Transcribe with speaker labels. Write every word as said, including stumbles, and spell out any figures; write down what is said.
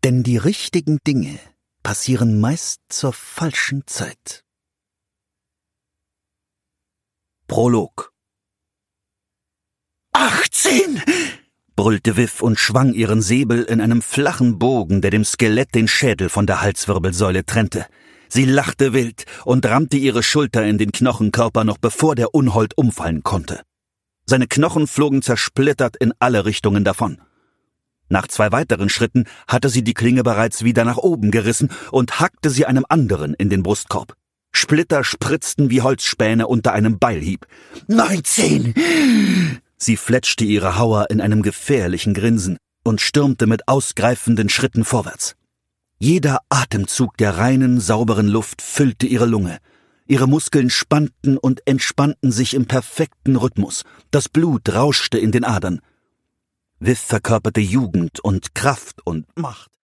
Speaker 1: Denn die richtigen Dinge passieren meist zur falschen Zeit. Prolog. »Achtzehn!« brüllte Viv und schwang ihren Säbel in einem flachen Bogen, der dem Skelett den Schädel von der Halswirbelsäule trennte. Sie lachte wild und rammte ihre Schulter in den Knochenkörper, noch bevor der Unhold umfallen konnte. Seine Knochen flogen zersplittert in alle Richtungen davon. Nach zwei weiteren Schritten hatte sie die Klinge bereits wieder nach oben gerissen und hackte sie einem anderen in den Brustkorb. Splitter spritzten wie Holzspäne unter einem Beilhieb. »Neunzehn!« Sie fletschte ihre Hauer in einem gefährlichen Grinsen und stürmte mit ausgreifenden Schritten vorwärts. Jeder Atemzug der reinen, sauberen Luft füllte ihre Lunge. Ihre Muskeln spannten und entspannten sich im perfekten Rhythmus. Das Blut rauschte in den Adern. Viv verkörperte Jugend und Kraft und Macht.